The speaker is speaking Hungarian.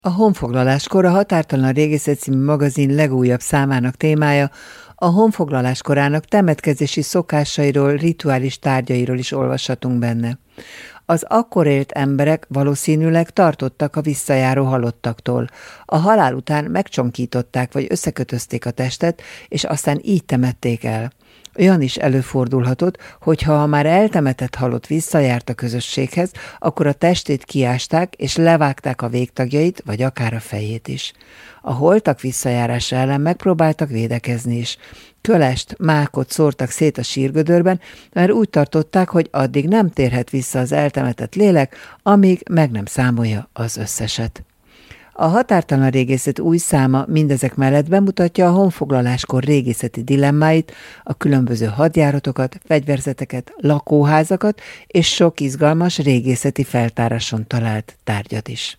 A honfoglaláskor a Határtalan Régészet című magazin legújabb számának témája a honfoglalás korának temetkezési szokásairól, rituális tárgyairól is olvashatunk benne. Az akkor élt emberek valószínűleg tartottak a visszajáró halottaktól. A halál után megcsonkították vagy összekötözték a testet, és aztán így temették el. Olyan is előfordulhatott, hogy ha a már eltemetett halott visszajárt a közösséghez, akkor a testét kiásták és levágták a végtagjait, vagy akár a fejét is. A holtak visszajárása ellen megpróbáltak védekezni is. Kölest, mákot szórtak szét a sírgödörben, mert úgy tartották, hogy addig nem térhet vissza az eltemetett lélek, amíg meg nem számolja az összeset. A Határtalan Régészet új száma mindezek mellett bemutatja a honfoglaláskor régészeti dilemmáit, a különböző hadjáratokat, fegyverzeteket, lakóházakat és sok izgalmas régészeti feltáráson talált tárgyat is.